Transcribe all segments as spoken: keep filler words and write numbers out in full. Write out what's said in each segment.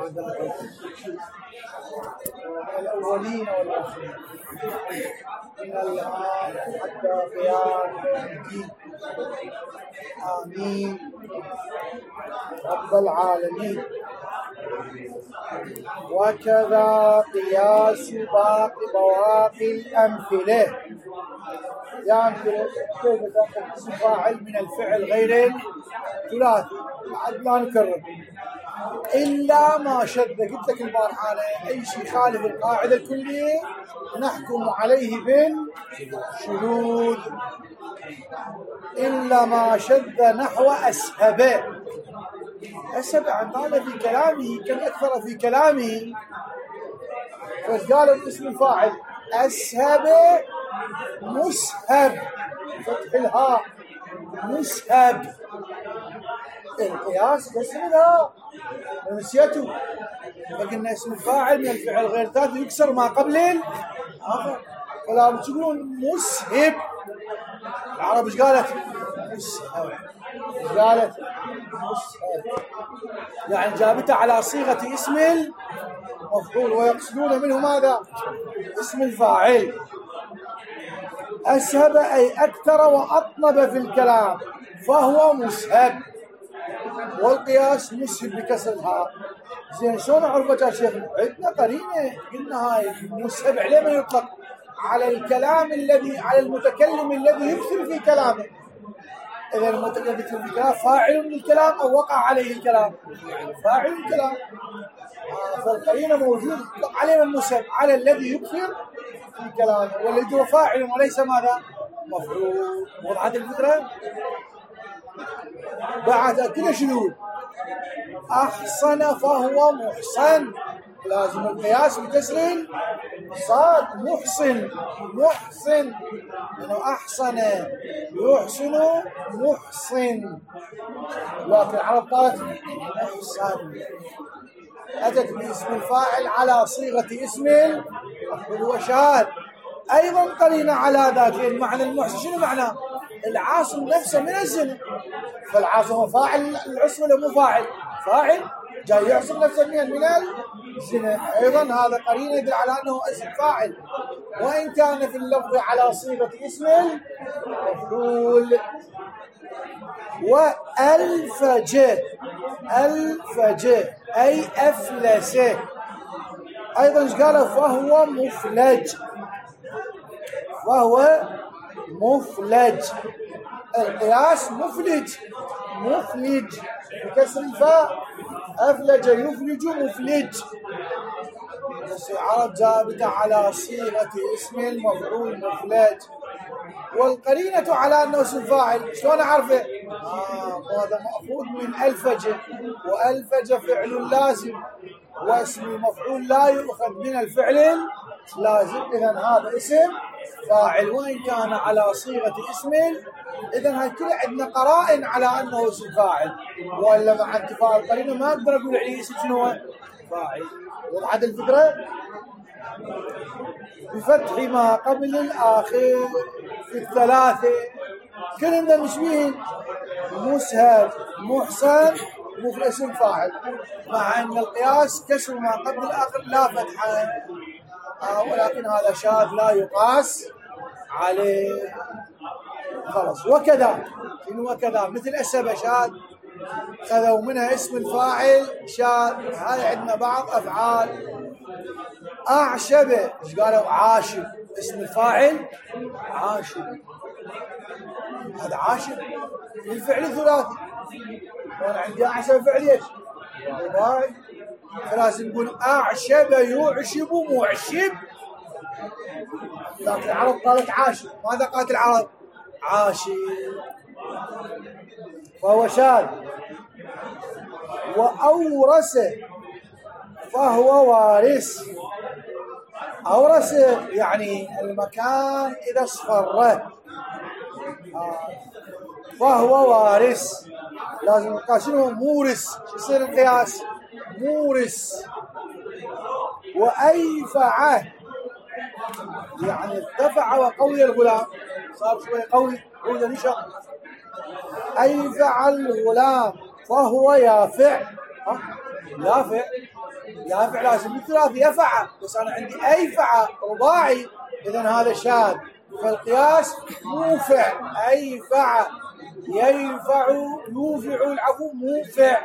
الأولين والآخرين من الآن حتى قيام الدين. آمين رب العالمين. وكذا قياس باقي بواقي الأمثلة. يعني كيف تأخذ اسم فاعل من الفعل غير الثلاثي؟ بعد لا نكرر إلا ما شذ. قلت لك البارحة أي شيء خالف القاعدة الكلية نحكم عليه بالشذوذ إلا ما شذ نحو أسهب. أسهب عن قال في كلامه كم أكثر في كلامه، فقال الاسم الفاعل أسهب مسهب فتح الهاء مسهب. القياس كسر الهاء ونسيته، فقلنا اسم الفاعل من الفعل غير ذاتي يكسر ما قبل الآخر. فلا بتقولون مسهب. العرب ايش قالت؟ مسهب. ايش قالت؟ مسهب، يعني جابتها على صيغة اسم المفعول ويقصدون منه ماذا؟ اسم الفاعل. أسهب أي أكثر وأطنب في الكلام فهو مسهب، والقياس مسهب بكسر الهاء. زين شلون عرفت يا شيخ؟ عندنا قرينه قلنا هاي مسهب عليه من يطلق على الكلام الذي على المتكلم الذي يكثر في كلامه. إذا المتكلم يكثر في كلامه فاعل من الكلام أو وقع عليه الكلام؟ فاعل الكلام. آه فالقرينه موجود يطلق عليه المسهب على الذي يكثر في كلامه والذي هو فاعل وليس ماذا؟ مفعول. وضحت الفكرة؟ بعد كده شنو؟ أحسن فهو محسن، لازم القياس بكسر صاد. محسن محسن إنه أحسن يحسن محسن، لكن العرب قالت محسن، أتت باسم الفاعل على صيغة اسم المفعول وشاذ. أيضا قرينا على ذاك المعنى. المحسن شنو معناه؟ العاصم نفسه من الزنا، فالعاصم هو فاعل العصم ولا مو فاعل؟ فاعل جاي يعصم نفسه من من الزنا. أيضا هذا قرينه يدل على أنه اسم فاعل وإن كان في اللفظ على صيغة اسم المفعول. وألفج ألفج أي أفلس. أيضا ايش قال؟ فهو مفلج وهو مفلج. القياس مفلج مفلج بكسر الفاء. أفلج يفلج مفلج. بس العرب جابت على صيغة اسم المفعول مفلج، والقرينة على أنه اسم فاعل. شلون أعرفه؟ آه هذا مأخوذ من ألفج، وألفج فعل لازم واسم المفعول لا يؤخذ من الفعل لازم. إذن هذا اسم فاعل وإن كان على صيغة اسم. إذن هاي كلها عندنا قرائن على أنه اسم فاعل، وإلا مع انتفاء القرينة ما أقدر أقول عليه اسم شنو هو؟ فاعل. وضحت الفكرة؟ بفتح ما قبل الآخر في الثلاثة كلنا مشبيهين. مسهب محسن مو اسم فاعل، مع أن القياس كسر ما قبل الآخر لا فتحة. آه ولكن هذا شاذ لا يقاس عليه. خلاص. وكذا وكذا مثل أسهب شاذ، خذوا منها اسم الفاعل شاذ. هذا عندنا بعض أفعال. أعشب ايش قالوا؟ عاشب. اسم الفاعل عاشب، هذا عاشب الفعل ثلاثي. وانا عندي أعشب فعل ايش؟ رباعي، فلازم نقول أعشب يعشب معشب. لكن العرب قالت عاشب. ماذا قالت العرب؟ عاشب. فهو شاذ. وأورث فهو وارث. أورث يعني المكان إذا اصفره. آه. فهو وارث. لازم نقول شنو؟ مورث. شو يصير القياس؟ مورث. وأيفعه يعني ارتفع وقوي الغلام، صار شوي قوي قوي نشط. أيفع الغلام فهو يافع. يافع يافع لازم بالثلاثي يفع، بس أنا عندي أيفع رباعي، إذا هذا شاذ. فالقياس موفع، أيفع ينفع يوفع العفو موفع.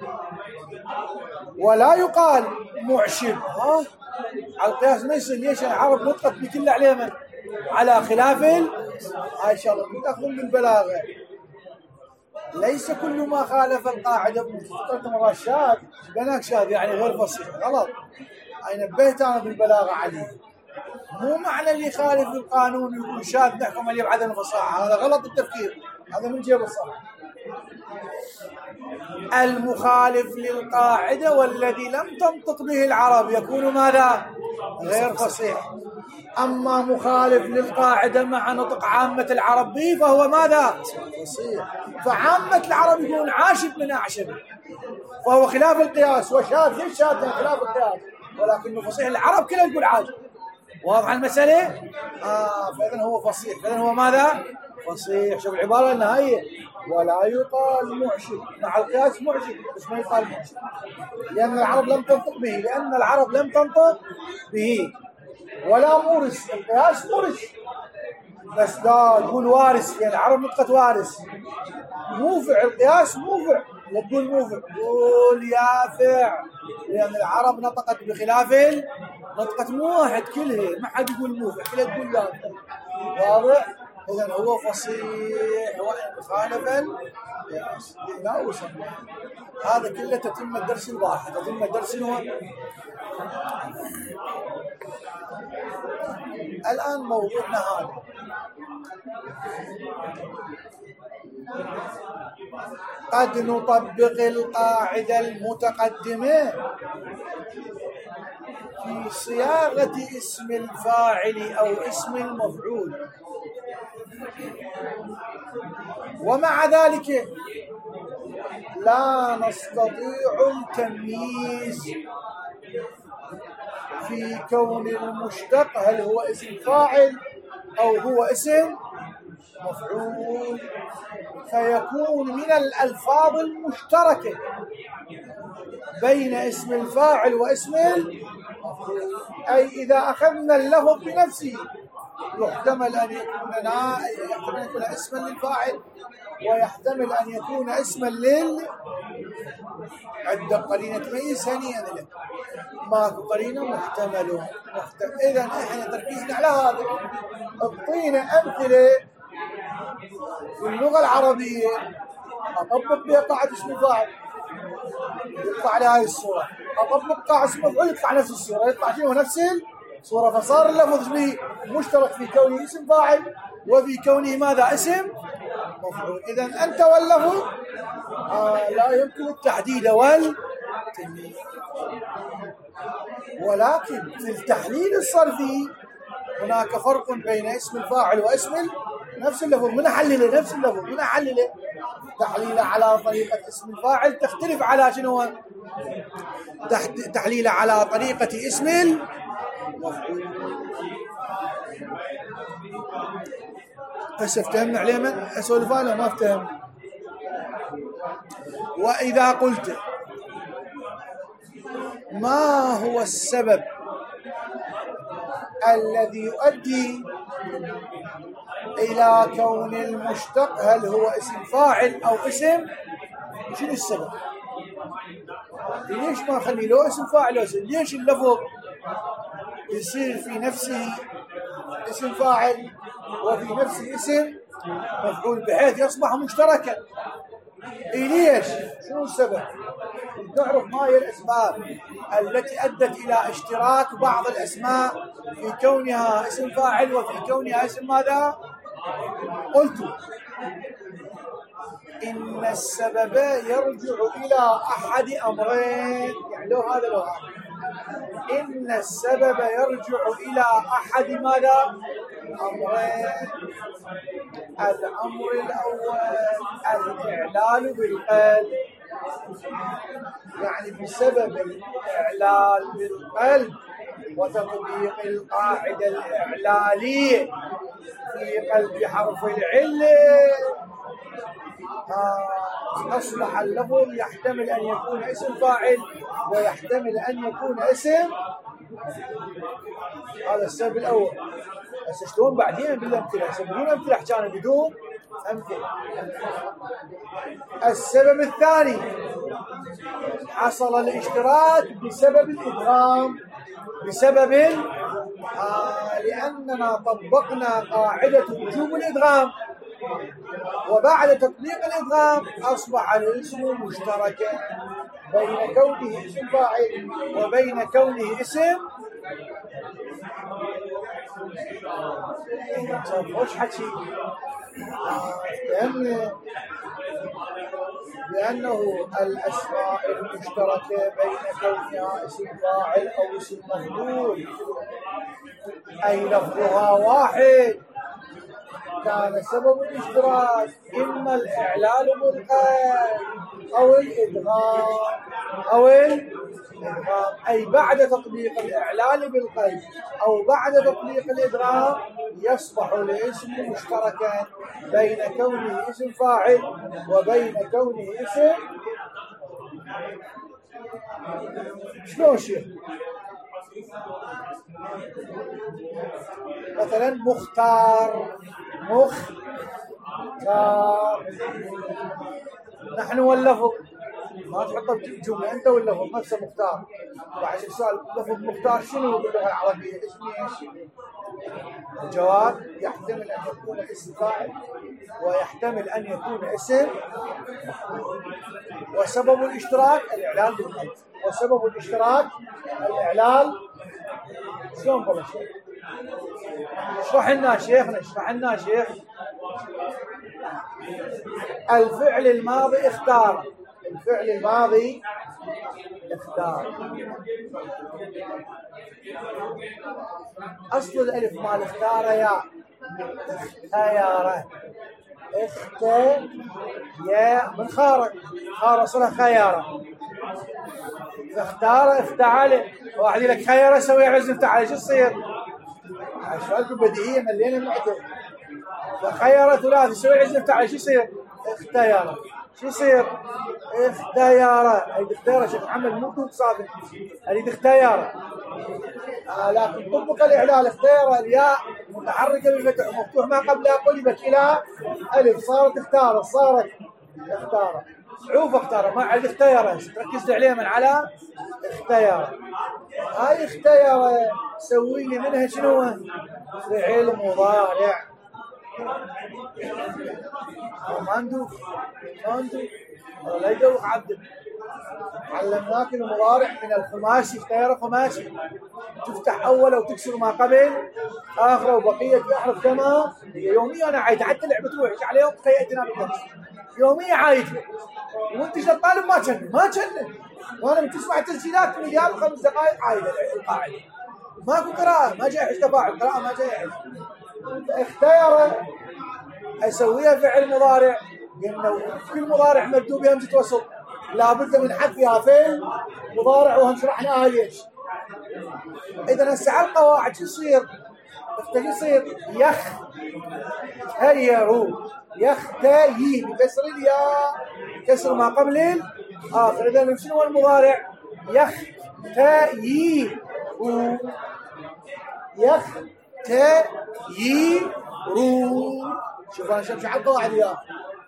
ولا يقال معشب. ها على القياس ما يصير. ليش؟ العرب نطقت بكل عليهم على خلاف هاي شغله تاخذون بالبلاغه. ليس كل ما خالف القاعده قلت مرات شاذ، بناك شاذ يعني غير فصيح، غلط. اي نبهت انا بالبلاغه عليه. مو معنى اللي يخالف القانون يكون شاذ نحكم عليه بعدم الفصاحه، هذا غلط التفكير، هذا من جيب الصح. المخالف للقاعده والذي لم تنطق به العرب يكون ماذا؟ غير فصيح. اما مخالف للقاعده مع نطق عامه العرب به فهو ماذا؟ فصيح. فعامه العرب يكون عاشب من اعشب، فهو خلاف القياس وشاذ. ليش شاذ؟ خلاف القياس، ولكنه فصيح. العرب كلها تقول عاشب. واضح المساله؟ اه فاذا هو فصيح. فاذا هو ماذا؟ فصيح. شوف العباره النهائيه: ولا يقال معشب. مع القياس معشب بس ما يقال معشب، لان العرب لم تنطق به، لان العرب لم تنطق به. ولا مورس. القياس مورس بس لا تقول وارث، لان العرب نطقت وارث. موفع. القياس موفع، لا تقول موفع، قول يافع، لان العرب نطقت بخلاف نطقت مو واحد كلها، ما حد يقول موفع، كلها تقول يافع. واضح؟ اذا هو فصيح وان خالف القياس. لا وصل. هذا كله تتم الدرس البارحه، تتم الدرس هو الان موضوعنا هذا. قد نطبق القاعده المتقدمه في صياغه اسم الفاعل او اسم المفعول، ومع ذلك لا نستطيع التمييز في كون المشتق هل هو اسم فاعل أو هو اسم مفعول، فيكون من الألفاظ المشتركة بين اسم الفاعل واسم المفعول. أي إذا أخذنا اللفظ بنفسه يحتمل أن يكون يحتمل أن يكون اسما للفاعل، ويحتمل أن يكون اسما لل عدة قرينة تميز هنيئا له. ماكو قرينة محتمل. محتمل. إذا إحنا تركيزنا على هذا. اعطينا أمثلة في اللغة العربية أطبق بها قاعدة اسم الفاعل يطلع على هذه الصورة، أطبق قاعدة اسم المفعول يطلع نفس الصورة، يطلع شنو نفس الصورة. فصار اللفظ به مشترك في كونه اسم فاعل وفي كونه ماذا؟ اسم مفعول. إذا أنت واللفظ آه لا يمكن التحديد والتمييز. ولكن في التحليل الصرفي هناك فرق بين اسم الفاعل واسم نفس اللفظ. من أحلله نفس اللفظ، من أحلله تحليله على طريقة اسم الفاعل تختلف على شنو؟ تحليله على طريقة اسم المفعول. هسه افتهمنا عليه من اسولف انا ما افتهم. واذا قلت ما هو السبب الذي يؤدي الى كون المشتق هل هو اسم فاعل او اسم، شنو السبب؟ ليش ما خلي له اسم فاعل اسم؟ ليش اللفظ يصير في نفسه اسم فاعل وفي نفسه اسم مفعول بحيث يصبح مشتركا؟ إيه ليش؟ شنو السبب؟ نعرف ما هي الأسباب التي أدت إلى اشتراك بعض الأسماء في كونها اسم فاعل وفي كونها اسم ماذا؟ قلت إن السبب يرجع إلى أحد أمرين. يعني لو هذا لو هذا إن السبب يرجع إلى أحد ماذا؟ أمرين. الأمر الأول الإعلال بالقلب، يعني بسبب الإعلال بالقلب وتطبيق القاعدة الإعلالية في قلب حرف العلة. آه أصبح اللفظ يحتمل أن يكون اسم فاعل ويحتمل أن يكون اسم. هذا السبب الأول. بس شلون بعدين بالأمثلة؟ بدون أمثلة حكينا بدون أمثلة. السبب الثاني حصل الاشتراك بسبب الإدغام، بسبب آه لأننا طبقنا قاعدة وجوب الإدغام، وبعد تطبيق الإدغام أصبح الاسم مشتركا بين كونه اسم فاعل وبين كونه اسم. وش حكي؟ لأن لأنه الأسماء المشتركة بين كونها اسم فاعل أو اسم مفعول أي لفظها واحد، كان سبب الاشتراك إما الإعلال بالقيد أو الإدغام أو الإدغام، أي بعد تطبيق الإعلال بالقيد أو بعد تطبيق الإدغام يصبح الاسم مشتركا بين كونه اسم فاعل وبين كونه اسم. شلون شيء؟ مثلا مختار، مختار نحن واللفظ ما تحطه بجملة أنت واللفظ نفسه مختار. بعد السؤال لفظ مختار شنو باللغة العربية؟ اسمه ايش؟ الجواب يحتمل أن يكون اسم فاعل ويحتمل أن يكون اسم، وسبب الاشتراك الإعلال بالقيد، وسبب الاشتراك الإعلال. شلون والله شيخ؟ اشرح لنا شيخنا، اشرح لنا شيخ. الفعل الماضي اختار، الفعل الماضي اختار، أصل الألف مال اختار يا اختياره، اخت يا من خارق، خار صلة خيارة، اختار افتعل، واحد يقول لك خيارة سوي عزم افتعل، شو يصير؟ أشوالكم بديهية ملينا المعتل. فخيارة ثلاثي سوي عزم افتعل شو يصير؟ اختياره، شو يصير؟ اختياره، أي اختياره شيخ محمد مو كنت صادق، أريد اختياره. آه لكن طبق الإعلال اختياره الياء متحركة بالفتح مفتوح ما قبلها قلبت إلى ألف صارت اختاره، صارت اختاره، صعوبة اختاره ما عاد اختياره، ركزت عليه من على اختياره. هاي اختياره سوي لي منها شنو؟ فعل مضارع. ما ندوق ما ندوق لا يدوق عبد. علمناك المضارع من الخماسي، اختيار خماسي تفتح أول وتكسر ما قبل آخر وبقية أحرف كما يوميا. أنا عايد حتى لعبة روحك عليهم قيئتنا بالدرس يوميا عايد، وانت شو الطالب ما تشنن ما تشنن، وانا بتسمع تسجيلات من ريال خمس دقائق عايده القاعده ماكو قراءه، ما جاي حش تفاعل قراءه ما جاي حش. اختيار اسويها فعل مضارع، لانه كل مضارع مبدوء بهمزه وصل لابد من حذفها فعل مضارع وهم شرحناها ليش. اذا هسه القواعد شو يصير؟ شو يصير؟ يخ هيرو يختي بكسر الياء كسر ما قبل الاخر. اذا شنو هو المضارع؟ يختي يختي رو. شوف انا شمشي على القواعد يا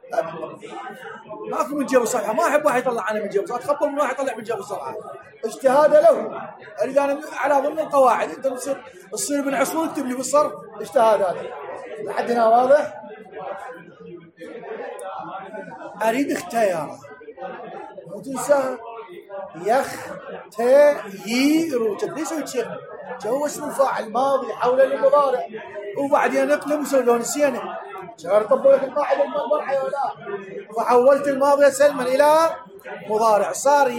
ماكو من جيب الصفحه، ما احب واحد يطلع انا من جيب الصفحه، اتخبل من واحد يطلع من جيب الصفحه، اجتهاد له. اريد انا على ضمن القواعد، انت تصير تصير من عصفور تكتب لي بالصرف اجتهادات لحد هنا واضح. اريد اختيار وتنسى يختير، ليش يسوي شيء؟ هو اسم الفاعل ماضي حول المضارع وبعدين نقلب وسوي له نسيانه. شغال طبق لك القاعده المضارع ولا فحولت الماضي سلما الى مضارع صار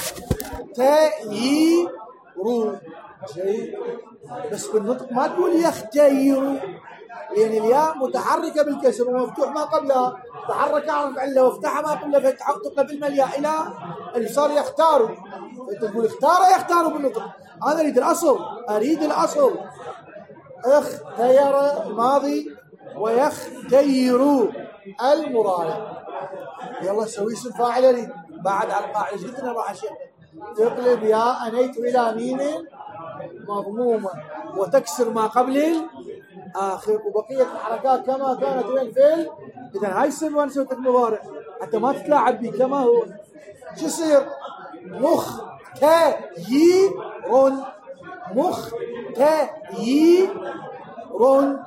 يختير. شيء بس بالنطق ما تقول يختير، لان الياء متحركه بالكسر ومفتوح ما قبلها، تحرك اعرف عله وافتح ما قبلها فتقلب الملياء الى اللي صار يختار. انت تقول اختار يختار بالنطق، انا اريد الاصل، اريد الاصل. اختير الماضي ويختير المضارع. يلا سوي اسم فاعل اريد بعد على القاعده. ايش قلت لنا راح اشيء تقلب يا انيت الى ميم مضمومه وتكسر ما قبل الاخر وبقيه الحركات كما كانت وين فين. اذا هاي السبب وانا سويت مضارع حتى ما تتلاعب بي كما هو. شو يصير؟ مخ تا يي رون مخ تا يي رون.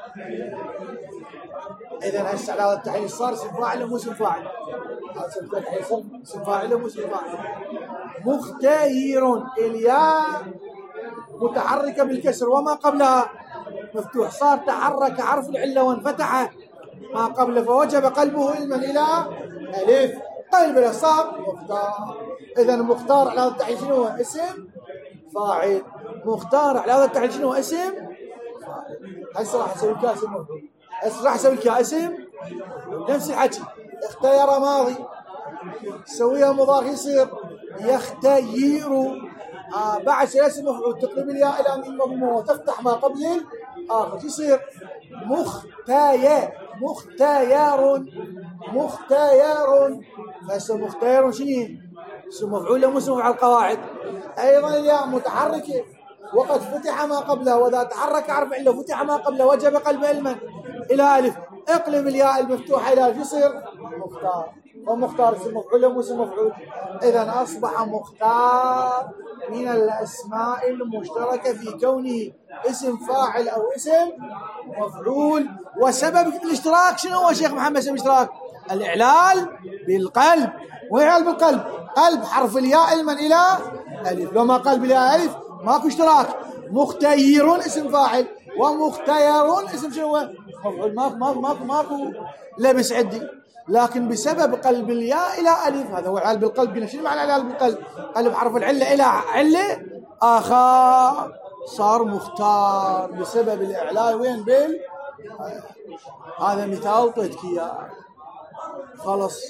اذا هسه على التحليل صار اسم فاعل مو اسم فاعل. اسم فاعل مو اسم فاعل. مختير الياء متحركه بالكسر وما قبلها مفتوح صار تحرك حرف العله وانفتح ما قبله فوجب قلبه علما الى الف قلب له صار مختار. اذا مختار على هذا التحليل شنو هو؟ اسم فاعل. مختار على هذا التحليل شنو هو؟ اسم فاعل. هسه راح اسوي لك اسم مفعول. هسه راح اسوي لك اسم نفس الحكي. اختير ماضي سويها مضارع يصير يختير. آه بعد اسم مفعول تقلب الياء الى ميم مضمومه وتفتح ما قبل الاخر يصير مختير مختير مختير. فهسه مختير شنو؟ اسم مفعول له اسم على القواعد. ايضا الياء متحركه وقد فتح ما قبلها واذا تحرك حرف عله فتح ما قبله وجب قلب علما الى الف. اقلب الياء المفتوحه الى الف يصير مختار. ومختار اسم مفعول له اسم مفعول. اذا اصبح مختار من الاسماء المشتركه في كونه اسم فاعل او اسم مفعول. وسبب الاشتراك شنو هو شيخ محمد؟ سبب الاشتراك الاعلال بالقلب. واعلال بالقلب قلب حرف الياء علما الى الف. لو ما قلب الى الف ماكو اشتراك. مختير اسم فاعل ومختير اسم شنو هو؟ مفعول. ماكو ماكو ماكو ماكو لبس عندي. لكن بسبب قلب الياء الى الف هذا هو اعلال بالقلب. قلنا شنو معنى اعلال بالقلب؟ قلب حرف العله الى عله اخر صار مختار بسبب الاعلال وين بال. هذا مثال اعطيتك اياه خلص.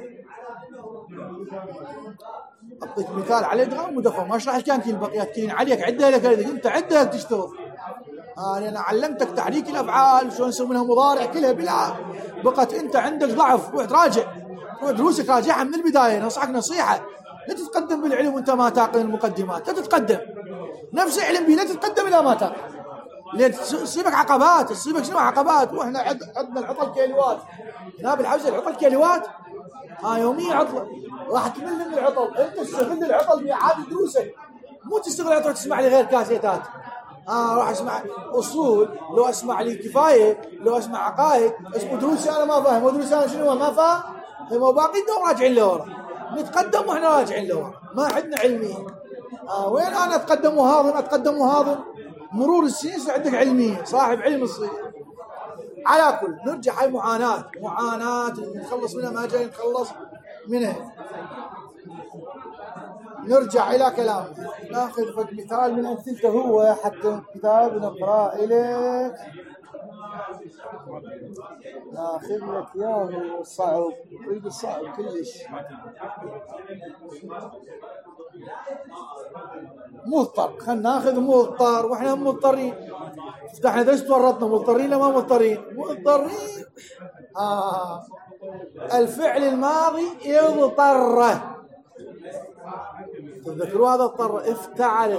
اعطيك مثال على ادغام مدفع ما اشرح لك كان كل البقيات كلين عليك عدها لك انت عدها تشتغل. آه انا علمتك تحريك الافعال شلون نسوي منها مضارع كلها بلا بقت انت عندك ضعف. روح تراجع روح دروسك راجعها من البدايه. نصحك نصيحه لا تتقدم بالعلم وانت ما تاقن المقدمات. لا تتقدم نفس علم بي لا تتقدم الى ما تاقن لين تصيبك عقبات. تصيبك شنو عقبات؟ واحنا عندنا العطل كيلوات هنا بالحوزه العطل كيلوات. ها يوميا عطله راح تمل من العطل. انت تستغل العطل باعاده دروسك مو تستغل العطل تسمع لي غير كاسيتات. اه راح اسمع اصول لو اسمع لي كفايه لو اسمع عقائد اسمه دروسي انا ما فاهم ودروسي انا شنو ما فاهم. هم باقي الدور راجعين لورا نتقدم واحنا راجعين لورا ما عندنا علميه. آه وين انا اتقدم وهاضم اتقدم وهاضم مرور السنين يصير عندك علميه صاحب علم الصير. على كل نرجع هاي معاناه معاناه نخلص منها ما جاي نخلص منها. نرجع إلى كلامنا ناخذ مثال من أمثلته هو حتى الكتاب نقرأ إليك. ناخذ لك إياه صعب يريد صعب كلش. مضطر خلنا ناخذ مضطر واحنا مضطرين. افتحنا درس ورطنا مضطرين لا ما مضطرين؟ مضطرين. آه الفعل الماضي اضطر. تذكروا هذا اضطر افتعل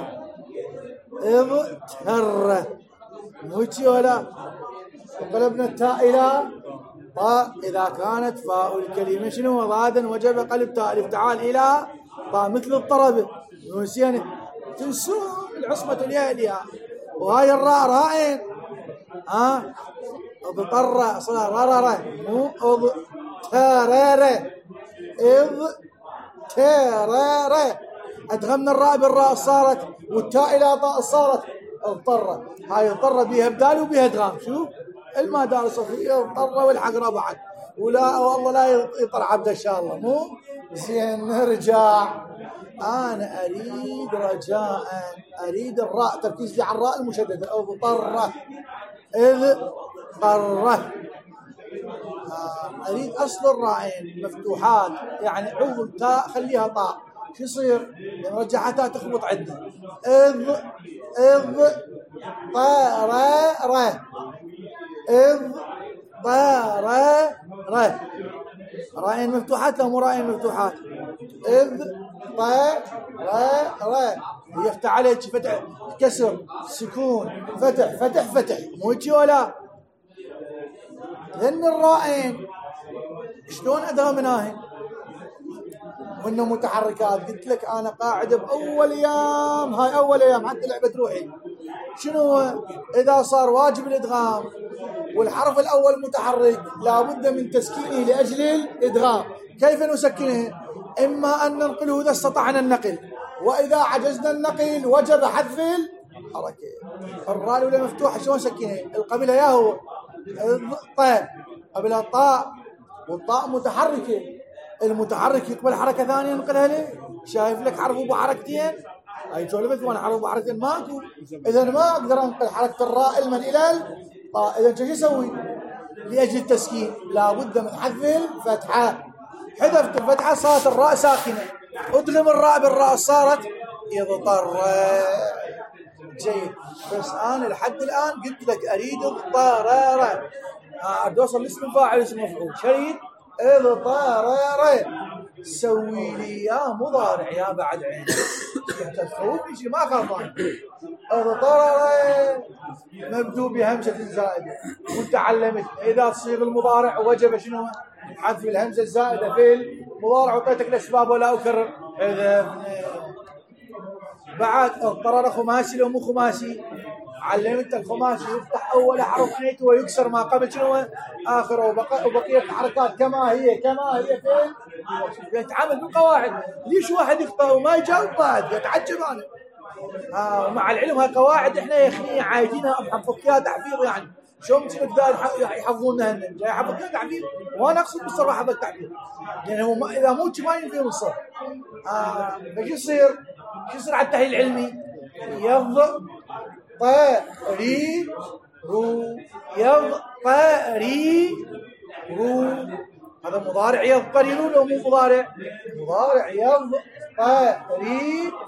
اضطر موتي ولا قلبنا التاء الى طاء اذا كانت فاء الكلمه شنو ضادا وجب قلب تاء الافتعال الى طاء مثل الطرب نسيان تنسون العصمه الياء الياء. وهاي الراء راءين ها اضطر اصلا را را را مو اضطرر اض ترى ادغمنا الراء بالراء صارت والتاء الى طاء صارت اضطر. هاي اضطر بها بدال وبها ادغام. شوف المدارس فيها اضطر والحق بعد ولا والله لا يطلع عبد ان شاء الله مو زين. نرجع انا اريد رجاء اريد الراء تركيز على الراء المشدده اضطر اذ قره. اريد اصل الراءين مفتوحات يعني عوض تاء خليها طاء شو يصير؟ يعني رجعها تاء تخبط عندنا اذ اذ طار ر اذ طار ر رائين مفتوحات لو مو رائين مفتوحات؟ إذ طا را را يفتح عليك فتح كسر سكون فتح فتح فتح مو هيك ولا؟ لأن الرائين شلون أدغم من هاي؟ وإنه متحركات. قلت لك أنا قاعد بأول أيام، هاي أول أيام حتى لعبة روحي. شنو إذا صار واجب الإدغام والحرف الأول متحرك لابد من تسكينه لأجل الإدغام. كيف نسكنه؟ إما أن ننقله إذا استطعنا النقل، وإذا عجزنا النقل وجب حذف الحركة. الراء الأولى مفتوحة شلون نسكنها؟ القبيلة يا هو طاء قبلها الطاء والطاء متحركة، المتحرك يقبل حركة ثانية ينقلها ليه؟ شايف لك حرف أبو حركتين؟ هاي سولفت وانا حرف أبو حركتين ماكو، إذا ما أقدر أنقل حركة الراء علما إلى الطاء. إذا شو يسوي؟ لأجل التسكين لابد من حذف الفتحة. حذفت الفتحة صارت الراء ساكنة، أدغم الراء بالراء صارت يضطر. جيد، بس أنا لحد الآن قلت لك أريد اضطرارا، أريد أوصل لاسم الفاعل اسم مفعول. شريط اضطرارا سوي لي يا مضارع يا بعد عين تخوفني شيء ما خافان. اضطرارا مبدوء بهمزة زائدة وانت علمت إذا تصيغ المضارع وجب شنو؟ حذف الهمزة الزائدة في المضارع. وعطيتك الأسباب ولا أكرر. إذا بعد اضطرار خماسي لو مو خماسي، علمت الخماسي يفتح أول حرف نيته ويكسر ما قبل شنو آخره، وبقى وبقية الحركات كما هي كما هي فين يتعامل بالقواعد. ليش واحد يخطأ وما يجاوب بعد يتعجب أنا. آه ومع العلم هاي قواعد احنا يا اخي عايدينها محفظيها تحفيظ، يعني شو ممكن الابتدائي يحفظونها هن جاي يحفظونها تحفيظ، وانا اقصد بالصراحه بالتحفيظ يعني هو اذا مو ما ينفيهم الصرف. اه فش يصير؟ شو يصير على التحليل العلمي؟ يض طا ري رو يض طا ري رو، هذا مضارع يضطرر لو مو مضارع؟ مضارع يضطرر.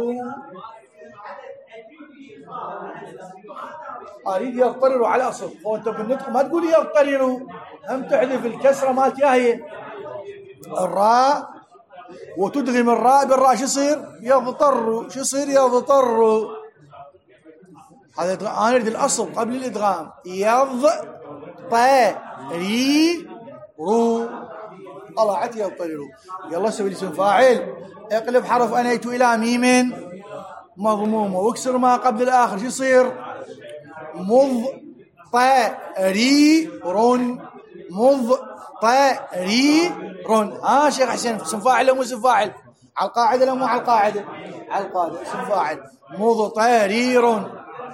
أريد يضطرر على أصل، وأنت بالنطق ما تقول يضطرر، هم تحذف الكسرة مالتها هي الراء وتدغم الراء بالراء. شو يصير؟ يضطر. شو يصير؟ يضطر. هذا أنا أريد الأصل قبل الإدغام. يضطرر الله عتي يضطرر. يلا سوي لي اسم فاعل، اقلب حرف أنيت إلى ميم مضمومة واكسر ما قبل الآخر. شو يصير؟ مضطرر. مضطرر. ها شيخ حسين اسم فاعل ولا مو اسم فاعل؟ على القاعدة ولا مو على القاعدة؟ على القاعدة اسم فاعل مضطرر.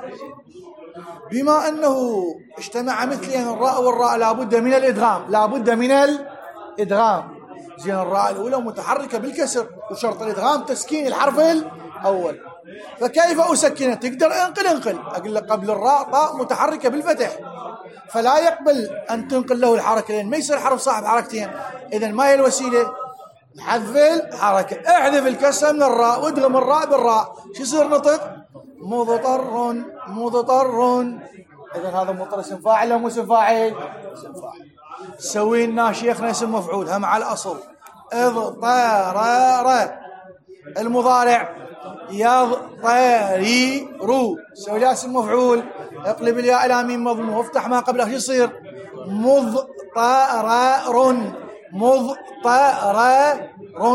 بما أنه اجتمع مثلين الراء والراء لابد من الإدغام، لابد من الإدغام. زين الراء الأولى متحركة بالكسر وشرط الإدغام تسكين الحرف الأول، فكيف أسكنه؟ تقدر انقل انقل أقول لك قبل الراء طاء متحركة بالفتح فلا يقبل أن تنقل له الحركة لأن ما يصير حرف صاحب حركتين. إذن ما هي الوسيلة؟ حذف الحركة. احذف الكسر من الراء وادغم الراء بالراء. شو يصير نطق؟ مضطر مضطر. إذن هذا مضطر اسم فاعل أو مو اسم فاعل؟ اسم فاعل. سوي لنا شيخنا اسم مفعول هم على الأصل. اضطرر. المضارع يضطرر. سوي لها اسم مفعول، اقلب الياء الى ميم مضموم وافتح ما قبله. شو يصير؟ مضطرر. مضطرر.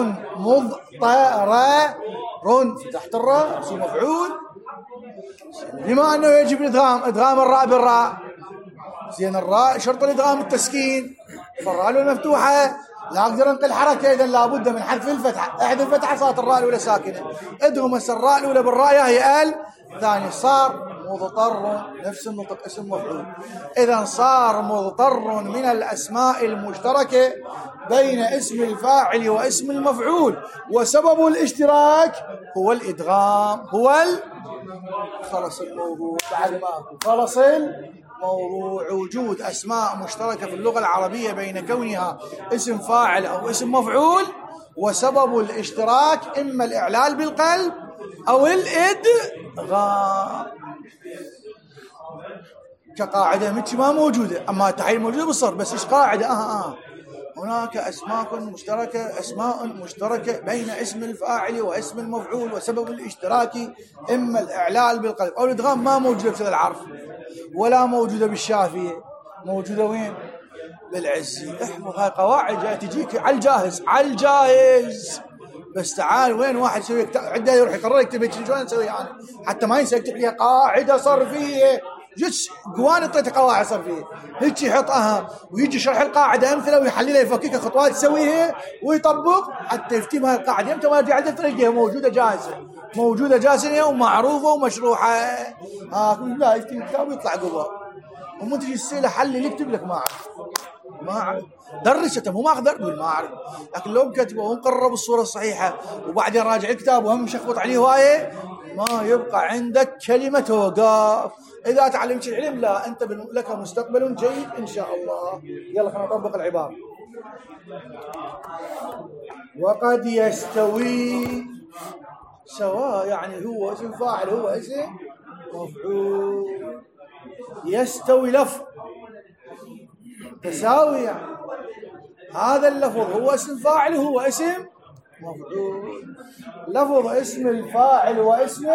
مضطرر. فتحت الراء اسم مفعول. بما انه يجب الادغام، ادغام الراء بالراء. زين الراء شرط الادغام التسكين، فالراء المفتوحه لا اقدر انقل حركه، اذا لابد من حذف الفتحه. احذف الفتحه صارت الراء الاولى ساكنه، ادغم الراء الاولى بالراء هي ال ثاني صار مضطر. نفس النطق اسم مفعول. اذا صار مضطر من الاسماء المشتركه بين اسم الفاعل واسم المفعول، وسبب الاشتراك هو الادغام. هو ال... خلص الموضوع بعد ما خلص موضوع وجود أسماء مشتركة في اللغة العربية بين كونها اسم فاعل أو اسم مفعول، وسبب الاشتراك إما الإعلال بالقلب أو الإدغام. كقاعدة متى ما موجودة، أما التحليل موجودة بالصرف، بس إيش قاعدة؟ آه آه هناك أسماء مشتركة أسماء مشتركة بين اسم الفاعل واسم المفعول، وسبب الاشتراك إما الإعلال بالقلب أو الإدغام. ما موجودة في هذا العرف ولا موجودة بالشافية، موجودة وين؟ بالعزي. احفظ هاي قواعد جاي تجيك على الجاهز، على الجاهز. بس تعال وين واحد يسوي عنده يروح يقرر يكتب هيك، شلون نسوي انا حتى ما ينسى يكتب لي قاعده صرفيه؟ جس قوان اعطيته قواعد صرفيه هيك يحطها ويجي يشرح القاعده امثله ويحللها يفككها خطوات يسويها ويطبق حتى يفتي بها القاعده. امتى ما رجع تلقاها موجوده جاهزه، موجوده جاهزه ومعروفه ومشروحه. ها آه لا يفتي الكتاب ويطلع قبال ومو تجي تسأله حل يكتب لك ما اعرف ما اعرف درسته مو ما اقدر اقول ما اعرف. لكن لو كتبه ومقرب الصوره الصحيحه وبعدين راجع الكتاب وهم مشخبط عليه هوايه ما يبقى عندك كلمه توقف. اذا تعلمت العلم لا انت لك مستقبل جيد ان شاء الله. يلا خلينا نطبق العباره. وقد يستوي سواء يعني هو اسم فاعل هو اسم مفعول. يستوي لفظ تساوي يعني هذا اللفظ هو اسم فاعل هو اسم مفعول. لفظ اسم الفاعل واسم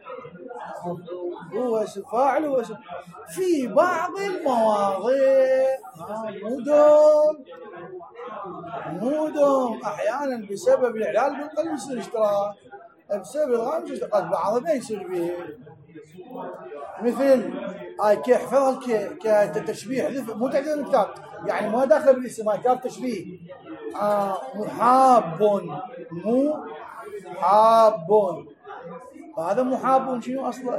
هو اسم فاعل هو اسم في بعض المواضيع مو دوم مو دوم احيانا بسبب الاعلال بالقلب يصير اشتراك، بسبب الغام يصير قد بعض ما يصير به. مثل هاي كي احفظها كتشبيه مو تعديل الكتاب يعني ما داخله بالاسم هاي كتاب تشبيه. آه محاب مو حاب وهذا محاب شنو اصلا؟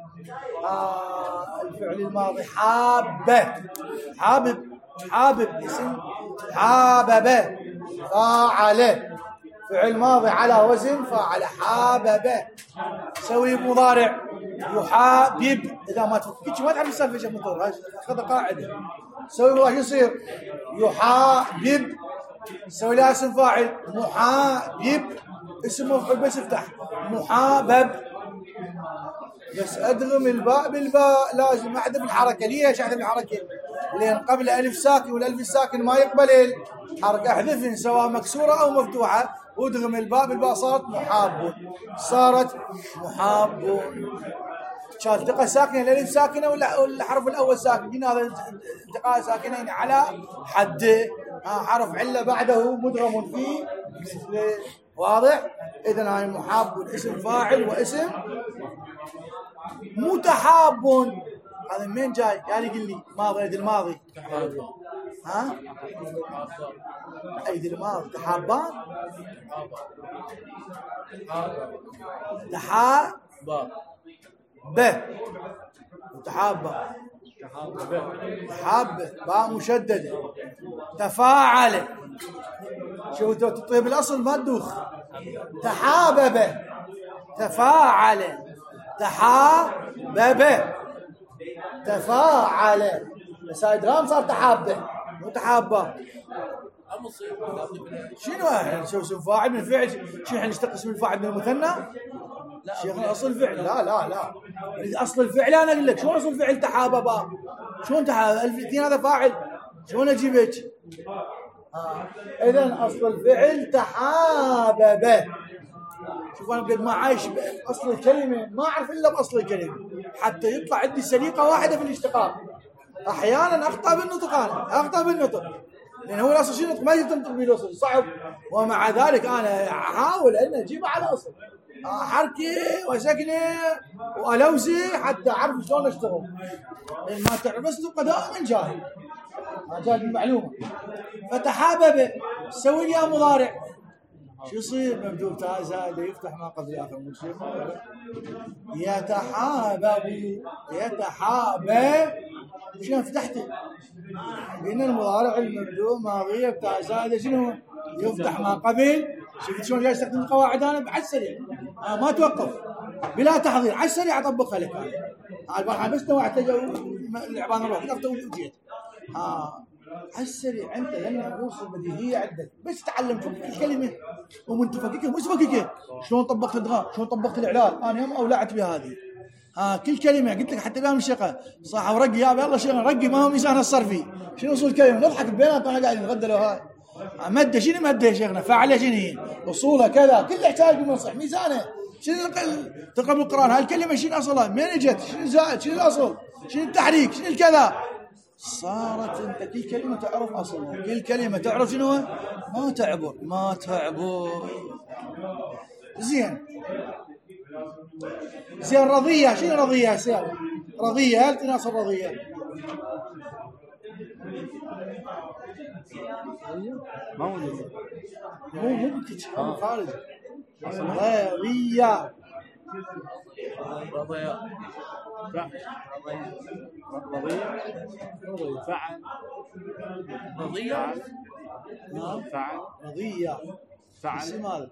آه الفعل الماضي حابه حابب حابب اسم حابب فاعل فعل ماضي على وزن فاعل حابب. سوي مضارع يحابب اذا ما تفكرش ما تعرف السالفه ايش الموضوع هذا قاعده. سوي مضارع يصير يحابب. سوي لها اسم فاعل محابب اسم مفعول بس افتح محابب بس ادغم الباء بالباء لازم احذف الحركه. ليش احذف الحركه؟ لان قبل الف ساكن والالف الساكن ما يقبل الحركه. احذفن سواء مكسوره او مفتوحه وادغم الباء بالباء صارت محاب صارت محاب. كان التقى ساكنه الالف ساكنه والحرف الاول ساكن قلنا هذا التقاء ساكنين على حد حرف عله بعده مدغم فيه واضح. اذا هاي محاب اسم فاعل واسم متحاب. هذا من جاي؟ قال يقول لي ماضي ايدي الماضي ها ايدي الماضي تحابان تحا ب تحاب تحاب باء مشدده تفاعل. شو تطيب الاصل ما تدوخ. تحابب تفاعل تحابب تفاعل بس هاي درام صار تحابه مو تحابه. شنو احنا شو اسم فاعل من فعل شو احنا نشتق اسم الفاعل من المثنى؟ شيخ اصل الفعل لا لا لا اصل الفعل انا اقول لك شلون اصل الفعل تحابب شلون تحابب الاثنين هذا فاعل شلون اجيبك؟ آه. اذا اصل الفعل تحابب. شوف انا قد ما عايش باصل الكلمه ما اعرف الا باصل الكلمه حتى يطلع عندي سليقه واحده في الاشتقاق. احيانا اخطا بالنطق انا اخطا بالنطق لان هو الاصل شنو ما يقدر تنطق بالاصل صعب ومع ذلك انا احاول ان اجيبه على الاصل حركه وسكنه والوزه حتى اعرف شلون اشتغل. لان ما تعرف بس تبقى دائما جاهل ما جاهل بالمعلومه. فتحابب سوي لي مضارع شو يصير؟ مبدوء تاء زائده يفتح ما قبل اخر مو شيء يتحابب يتحابب شنو فتحته؟ قلنا المضارع المبدوء ماضيه بتاء زائده شنو يفتح ما قبل. شفت شلون جاي استخدم القواعد انا بعد سريع آه ما توقف بلا تحضير على السريع اطبقها لك. هاي البارحه بس نوعت العبان الروح وقفت وجيت اه على السريع انت لان الامور البديهيه عندك بس تعلم كل كلمه ومن تفككها مو تفككها شلون طبقت الادغام شلون طبقت الاعلال. انا يوم اولعت بهذه ها كل كلمه قلت لك حتى بها الشقه صح ورقي يا يلا شيخ رقي ما هو ميزان الصرفي شنو اصول الكلمه نضحك بيناتنا وانا قاعد نتغدى لو هاي مده شنو مده يا شيخنا؟ فعل شنو هي؟ اصولها كذا، كل يحتاج منصح ميزانه. شنو تقرا بالقران هاي الكلمه شنو اصلها؟ منين اجت؟ شنو زائد؟ شنو الاصل؟ شنو التحريك؟ شنو الكذا؟ صارت انت كل كلمه تعرف اصلها، كل كلمه تعرف شنو؟ ما تعبر ما تعبر. زين زين رضيه، شنو رضيه يا سيدي؟ رضيه، هل تناصر رضيه؟ ما موجود. مو مو بتتكلم خارج. رضيه رضية رضية فعل رضية نعم فعل رضيه فعل اسم هذا.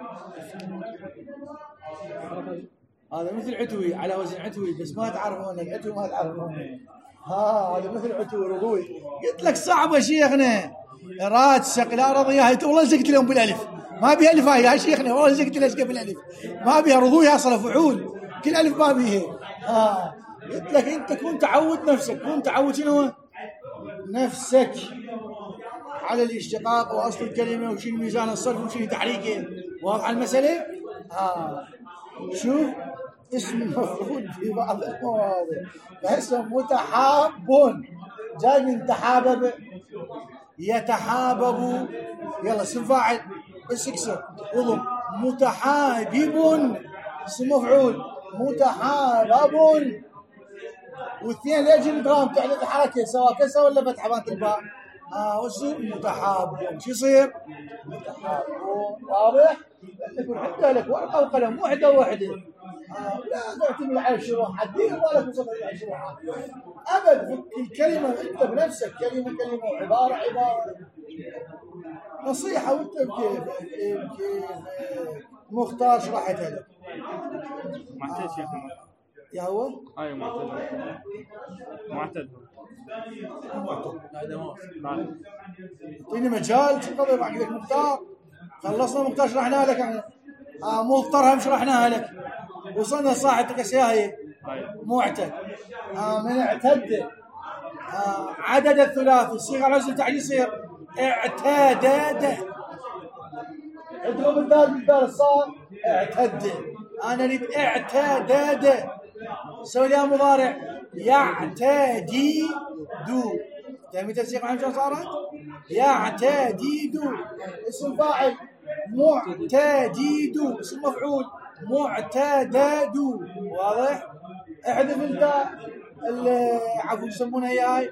هذا مثل عتوي، على وزن عتوي، بس ما تعرفون العتوي، ما تعرفون. ها هذا مثل عتوي رضوي. قلت لك صعبه شيخنا، راد سق لا رضيه هاي والله لزقت لهم بالالف، ما بيها الف هاي يا شيخنا، والله لزقت لزقه بالالف، ما بيها رضوي اصلا فعول، كل الف ما بيها. ها قلت لك انت كون تعود نفسك، كون تعود شنو؟ نفسك على الاشتقاق واصل الكلمه وشنو ميزان الصرف وشنو تحريكه. واضحه المساله؟ ها شوف اسم المفعول في بعض المواضع بحسه متحاب، جاي من تحابب، يتحابب. يلا اسم فاعل اسكسر وضم، متحابب اسم مفعول، متحابب. والاثنين لاجل الادغام تعلق حركه سواء كسر ولا فتحه بانت الباء. اه وش متحاب شو يصير؟ متحاب. واضح؟ يكون حتى لك ورقه وقلم وحده وحده. آه لا تعتمد على الشروحات، دين بالك وصل على الشروحات ابد. الكلمه انت بنفسك، كلمه كلمه وعباره عباره. نصيحه وانت بكيف كيف مختار شرحتها لك. معتد شيخ يا هو؟ اي معتد معتد هذا مو اعطيني مجال شو قضي بعد لك مختار. خلصنا مختار شرحناها لك احنا. آه مضطر هم شرحناها لك. وصلنا صاحبتك اشياء معتد. آه من اعتد. آه عدد الثلاثي صيغه على وزن تعجيل يصير اعتدد. اضرب الدال بالدال صار اعتد. انا اريد اعتدد. سوي لها مضارع يعتدي دو. تهمي تسيق عن شو صارت؟ يعتدي دو اسم فاعل، معتدد اسم مفعول، معتدد. واضح؟ احذف انت عفوا يسمونها اياي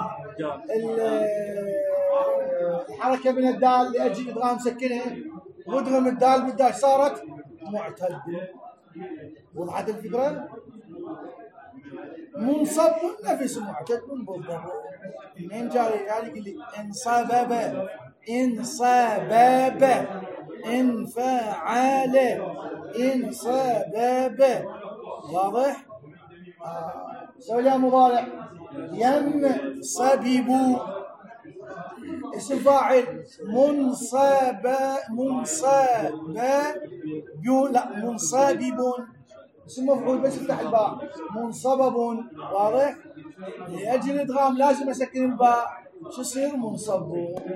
الحركه من الدال لاجل ادغام سكنها، وادغم الدال بالدال صارت معتد. وضحت الفكره؟ منصب نفس معتد بالضبط. منين جاري؟ قال يقول لي انصبب، انصبب، انفعل، انصبب. واضح؟ آه. سوي لها مضارع ينصبب اسم فاعل، منصب منصب لا منصبب اسم مفعول بس افتح الباء، منصبب. واضح؟ لاجل الادغام لازم اسكن الباء، شو يصير؟ منصب.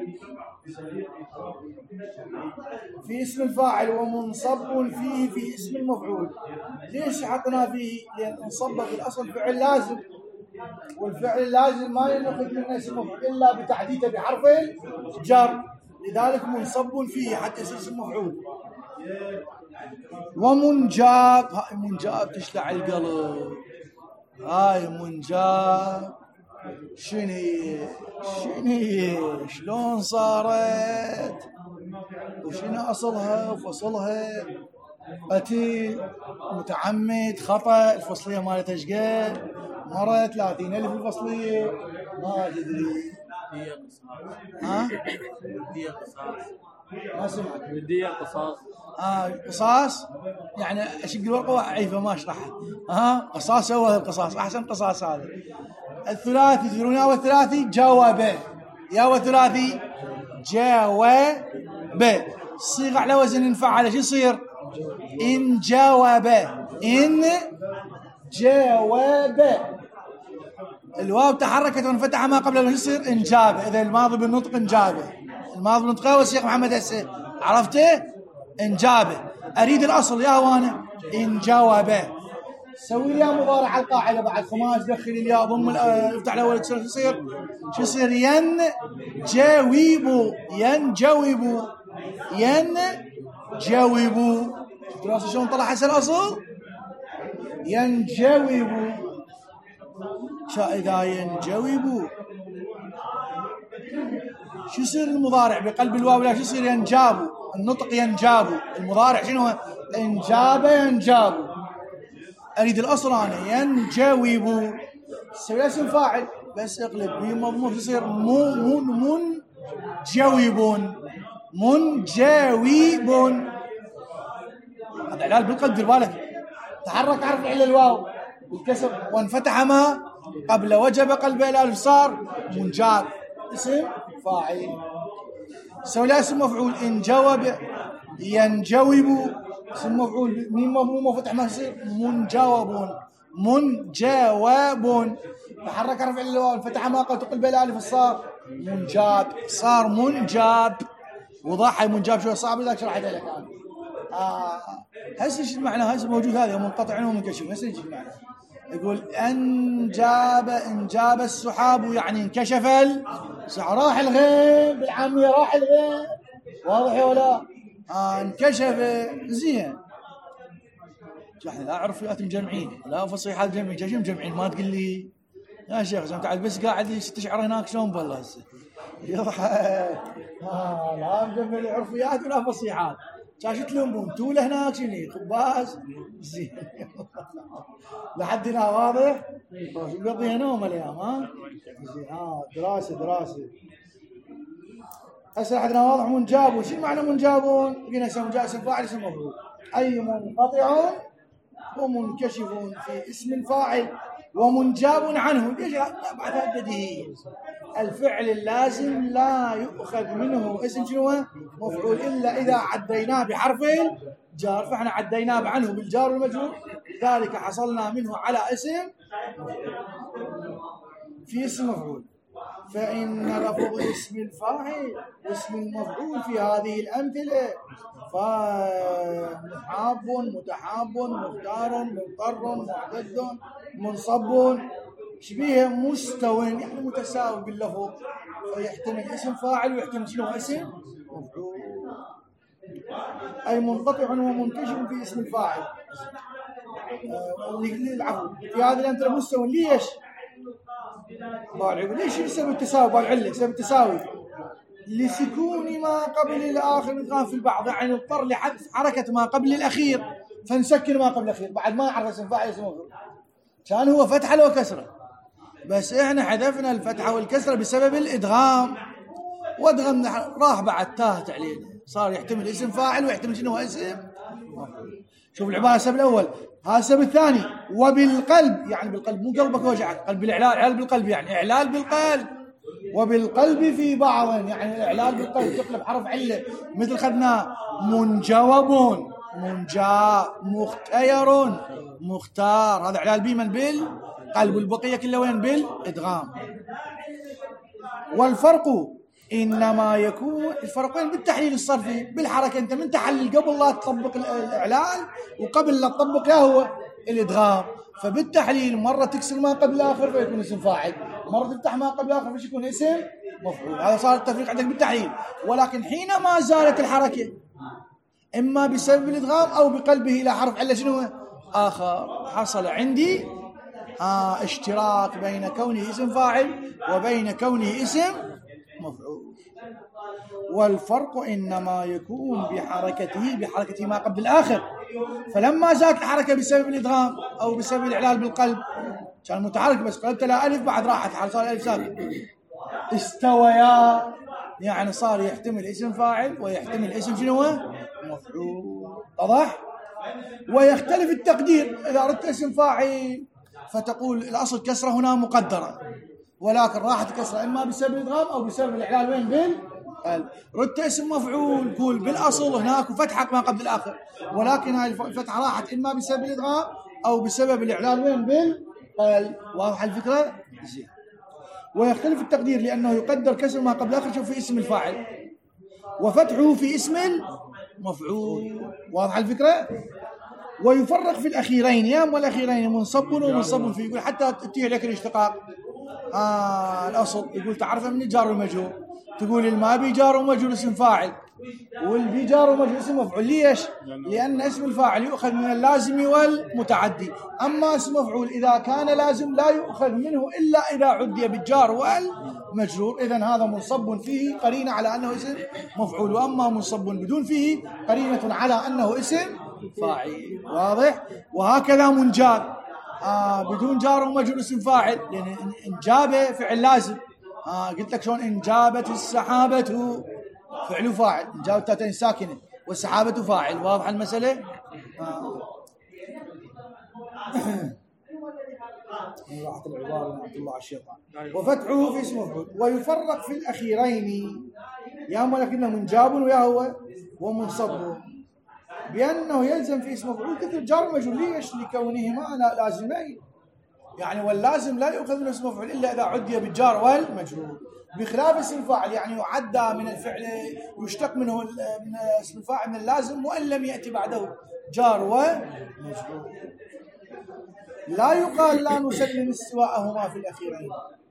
في اسم الفاعل ومنصب فيه في اسم المفعول. ليش حطنا فيه؟ لان انصب في الاصل فعل لازم، والفعل اللازم ما ينخذ منه اسم مفعول الا بتحديثه بحرف الجر، لذلك منصب فيه حتى يصير اسم مفعول. ومنجاب، هاي منجاب تشلع القلب. هاي منجاب شنو هي؟ شنو هي؟ شلون صارت؟ وشنو اصلها وفصلها؟ قتيل، متعمد، خطأ، الفصلية مالتها ايش قد؟ مرة ثلاثين ألف الفصلية، ما تدري. ها؟ ودية قصاص. ما سمعت. ودية قصاص. اه قصاص يعني اشق الورقه واعيفه ما اشرحها. ها قصاص هو القصاص، احسن قصاص هذا. الثلاثي تدرون يا والثلاثي جاوب، يا والثلاثي جاوب. صيغه على وزن انفعل شو يصير؟ ان جاوب، ان جاوب. الواو تحركت وانفتح ما قبل شو يصير؟ انجاب. اذا الماضي بالنطق انجابه. الماضي بالانتقاء والشيخ محمد هسه عرفته؟ انجابه. اريد الاصل يا وانا انجاوبه. سوي لي مضارع على القاعده بعد خماس، دخل الياء ضم افتح الاول شو يصير؟ شو يصير؟ ينجوب ينجوب ينجوب. شفت راسي شلون طلع هسه الاصل؟ ينجوب. شا اذا ينجوب شو يصير المضارع بقلب الواو؟ لا شو يصير؟ ينجاب. النطق ينجاب. المضارع شنو هو؟ انجاب ينجاب. اريد الاصل انا ينجوب. تسوي اسم فاعل بس اقلب به مضموم يصير مو مو منجوبون منجوبون. هذا علال بالقلب، دير بالك. تحرك حرف علة الواو بالكسر وانفتح ما قبل وجب قلب الالف صار منجاب اسم فاعل. سوي له اسم مفعول انجوب ينجوب اسم مفعول ميم مضموم وفتح ما يصير منجوبون منجوبون. تحرك حرف علة الواو انفتح ما قبل قلب الالف صار منجاب صار منجاب. وضحي منجاب شوي صعب لذلك شرحت لك انا. آه. هسه ايش المعنى؟ هسه موجود هذا منقطع ومنكشف. هسه ايش المعنى؟ يقول انجاب انجاب السحاب يعني انكشف السحاب. راح الغيم بالعاميه راح الغيم. واضح ولا؟ آه انكشف زين. احنا لا عرفيات مجمعين لا فصيحات مجمعين. شو مجمعين؟ ما تقول لي يا شيخ زين تعال بس قاعد يستشعر هناك شلون بالله هسه يضحك. آه لا مجمع لي عرفيات ولا فصيحات. شاشة تلومون توله هناك شنو خباز زين لحد هنا واضح؟ شو بيقضي هنا وما الايام ها؟ زين اه دراسة دراسة. هسه لحد هنا واضح. منجابون شو معنى منجابون؟ قلنا اسم جاء اسم فاعل اسم مفعول. أي منقطع ومنكشف في اسم الفاعل ومنجاب عنه. ليش بعدها بديهية؟ الفعل اللازم لا يؤخذ منه اسم شنو مفعول إلا إذا عديناه بحرف الجار. فاحنا عديناه عنه بالجار والمجرور ذلك حصلنا منه على اسم في اسم مفعول. فإن لفظ اسم الفاعل واسم المفعول في هذه الأمثلة فمحاب متحاب مختار مضطر معتد منصب شبيه مستو يعني متساوي باللفظ. فيحتمل اسم فاعل ويحتمل شنو اسم مفعول. أي منقطع ومنكشف في اسم الفاعل. العفو في هذه الأمثلة مستو. ليش؟ بالعلم ليش سبب التساوي؟ بالعلة سبب التساوي لسكون ما قبل الآخر مدغام في البعض يعني نضطر لحذف حركة ما قبل الأخير فنسكن ما قبل الأخير بعد ما نعرف اسم فاعل اسم مفعول. كان هو فتحة لو كسرة بس احنا حذفنا الفتحة والكسرة بسبب الإدغام وادغم راح بعد تاهت علينا صار يحتمل اسم فاعل ويحتمل شنو اسم مفعول. شوف العبارة السبب الأول. هذا السبب الثاني وبالقلب يعني بالقلب مو قلبك وجعك قلب الإعلال. إعلال بالقلب يعني إعلال بالقلب. وبالقلب في بعض يعني الإعلال بالقلب تقلب حرف علة مثل خدنا منجوب منجا مختير مختار. هذا إعلال بمن بالقلب والبقية كلها وين بالإدغام. والفرق إنما يكون الفرق وين بالتحليل الصرفي بالحركة. أنت من تحلل قبل لا تطبق الإعلال وقبل لا تطبق له هو الإدغام. فبالتحليل مرة تكسر ما قبل الآخر فيكون اسم فاعل مرة تفتح ما قبل الآخر فيكون اسم مفعول. هذا صار التفريق عندك بالتحليل. ولكن حينما زالت الحركة إما بسبب الإدغام أو بقلبه إلى حرف علة شنو آخر حصل عندي آه اشتراك بين كونه اسم فاعل وبين كونه اسم مفعول. والفرق إنما يكون بحركته بحركة ما قبل الآخر. فلما زالت الحركة بسبب الإدغام أو بسبب الإعلال بالقلب كان متحرك بس قلبت له ألف بعد راحت صار ألف ساكن استويا يعني صار يحتمل اسم فاعل ويحتمل اسم شنو مفعول. واضح؟ ويختلف التقدير. إذا أردت اسم فاعل فتقول الأصل كسرة هنا مقدرة ولكن راحت الكسرة إما بسبب الإدغام أو بسبب الإعلال وين بالقلب. ردت اسم مفعول قول بالأصل هناك وفتحة ما قبل الآخر ولكن هاي الفتحة راحت إما بسبب الإدغام أو بسبب الإعلال وين بالقلب. واضح الفكرة؟ زين. ويختلف التقدير لأنه يقدر كسر ما قبل الآخر شوف في اسم الفاعل وفتحه في اسم المفعول. واضح الفكرة؟ ويفرق في الأخيرين، يا أما الأخيرين منصب ومنصب فيه. يقول حتى تتيح لك الاشتقاق آه الأصل، يقول تعرفه من الجار والمجرور، تقول الما بي جار ومجرور اسم فاعل، والبي جار ومجرور اسم مفعول. ليش؟ لأن اسم الفاعل يؤخذ من اللازم والمتعدي، أما اسم مفعول إذا كان لازم لا يؤخذ منه إلا إذا عدي بالجار والمجرور. إذن هذا منصب فيه قرينة على أنه اسم مفعول، وأما منصب بدون فيه قرينة على أنه اسم فاعل. واضح؟ وهكذا منجاب آه بدون جار ومجرور اسم فاعل، لأن انجابه فعل لازم. آه قلت لك شلون انجابت السحابة فعل فاعل، انجابت تاتين ساكنة والسحابة فاعل. واضح المسألة؟ آه. راحت العبارة نعمة الله على الشيطان. وفتحه في اسم مفعول. ويفرق في الأخيرين، يا أما لكنه منجاب ويا هو ومنصب، بأنه يلزم في اسم مفعول كثر جار ومجرور. ليش؟ لكونهما لازمين، يعني واللازم لا يؤخذ من اسم مفعول إلا إذا عدي بالجار والمجرور، بخلاف اسم الفاعل يعني يعدى من الفعل، يشتق منه من اسم الفاعل من اللازم وإن لم يأتي بعده جار ومجرور. لا يقال لا نسلم استواءهما في الأخيرين.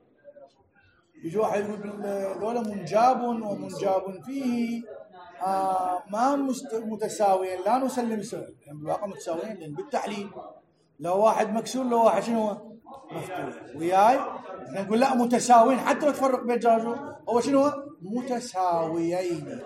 يجي واحد يقول ذولا منجاب ومنجاب فيه آه ما متساويين لا نسلم سوا، يعني بالواقع متساويين، لأن بالتحليل لو واحد مكسور لو واحد شنو مفتوح وياي، احنا نقول لا متساويين حتى لو تفرق بين جار هو شنو متساويين،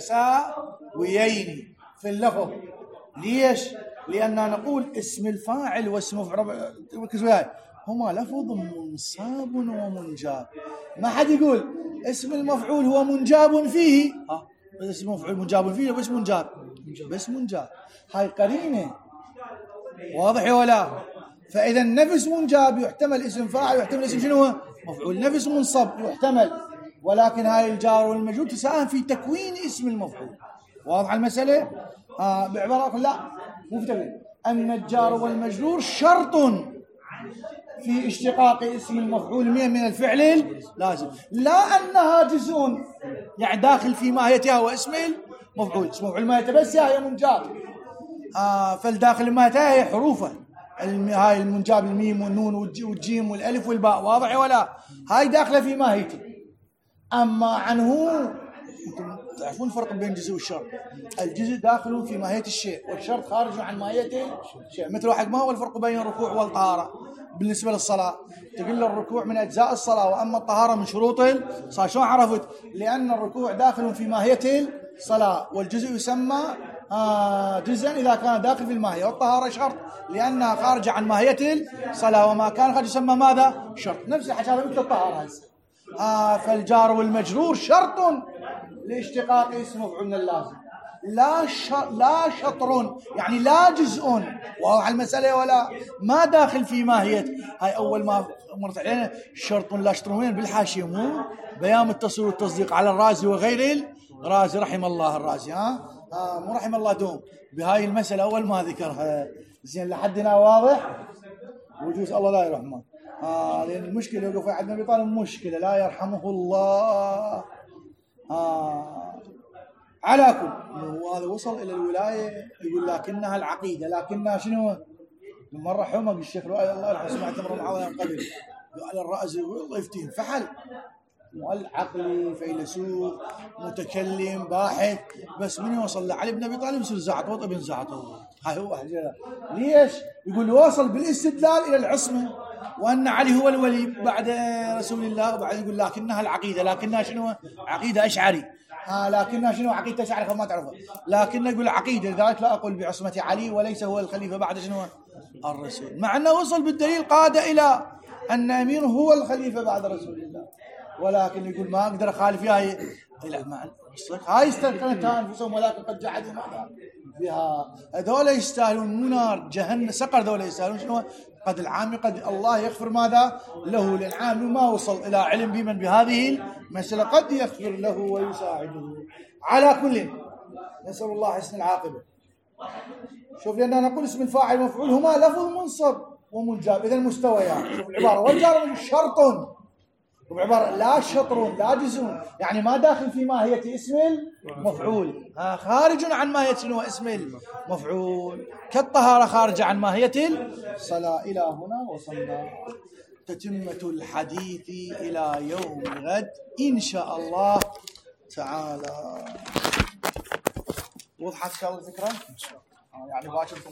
متساويين في اللفظ. ليش؟ لأننا نقول اسم الفاعل واسم مفعول ركزوا وياي هما لفظ منصاب ومنجاب. ما حد يقول اسم المفعول هو منجاب فيه، ها اسم مفعول منجاب فيه بس منجاب بس منجاب، هاي قرينة. واضح ولا؟ فإذا نفس منجاب يحتمل اسم فاعل ويحتمل اسم شنو مفعول، نفس منصب يحتمل، ولكن هاي الجار والمجرور تساهم في تكوين اسم المفعول. واضح المسألة؟ آه بعبارة لا مو في تكوين، أن الجار والمجرور شرط في اشتقاق اسم المفعول من الفعل لازم، لا أنها جزء يعني داخل في ماهيتها واسم المفعول. اسم المفعول ماهيته بس هي منجاب، آه فالداخل ماهيتها هي حروفه، هاي المنجاب الميم والنون والجيم والالف والباء. واضح ولا؟ هاي داخله في ماهيته. اما عنه انتم تعرفون الفرق بين الجزء والشرط، الجزء داخل في ماهيه الشيء والشرط خارج عن ماهيه الشيء. مثل واحد ما هو الفرق بين الركوع والطهاره بالنسبه للصلاه؟ تقول الركوع من اجزاء الصلاه واما الطهاره من شروط الصلاه. شلون عرفت؟ لان الركوع داخل في ماهيه الصلاه، والجزء يسمى آه جزءا اذا كان داخل في الماهيه، والطهاره شرط لانها خارجه عن ماهيه الصلاه، وما كان خارج يسمى ماذا؟ شرط. نفس الحكي مثل الطهاره. آه فالجار والمجرور شرط لاشتقاق اسم مفعول من اللازم، لا ش... لا شطر يعني لا جزء. واضح المسألة ولا؟ ما داخل في ماهية. هاي أول ما مرت علينا شرط لا شطر وين بالحاشية، مو بيان التصوير والتصديق على الرازي وغير الرازي رحم الله الرازي. ها آه مو رحم الله دوم بهاي المسألة أول ما ذكرها. زين لحد هنا واضح؟ وجوز الله لا يرحمه. آه لأن المشكلة يوقف عندنا أبي طالب مشكلة لا يرحمه الله. آه على كل وهذا وصل إلى الولاية يقول لكنها العقيدة، لكنها شنو؟ مرة حمق الشيخ الله يرحمه سمعت مرة معاوية قبل قال الرأس والله يفتهم فحل مؤلف عقلي فيلسوف متكلم باحث، بس من يوصل لعلي بن أبي طالب يصير زعطوط ابن زعطوط. هاي هو حجرة. ليش؟ يقول وصل بالاستدلال إلى العصمة وأن علي هو الولي بعد رسول الله، وبعد يقول لكنها العقيدة، لكنها شنو؟ عقيدة أشعري. آه لكنها شنو؟ عقيدة أشعري فما تعرفها، لكن يقول عقيدة، لذلك لا أقول بعصمة علي وليس هو الخليفة بعد شنو؟ الرسول، مع أنه وصل بالدليل قاد إلى أن أمير هو الخليفة بعد رسول الله، ولكن يقول ما أقدر أخالف هاي. لا ما هاي استنكرتها أنفسهم ولكن قد جحدوا ماذا بها. هذول يستاهلون مو نار جهنم سقر، هذول يستاهلون شنو؟ قد العام قد الله يغفر ماذا له، للعام ما وصل إلى علم بمن بهذه المسألة قد يغفر له ويساعده. على كل نسأل الله حسن العاقبة. شوف لأننا نقول اسم الفاعل مفعول هما لفظ منصب ومنجاب، إذا المستويات. شوف العبارة والجار شرط وبعبارة لا شطر لا جزم، يعني ما داخل في ماهية اسم المفعول، ها خارج عن ماهية اسم المفعول، كالطهارة خارجة عن ماهية الصلاة. إلى هنا وصلنا. تتمة الحديث إلى يوم الغد إن شاء الله تعالى. وضحت الفكرة؟ يعني باكر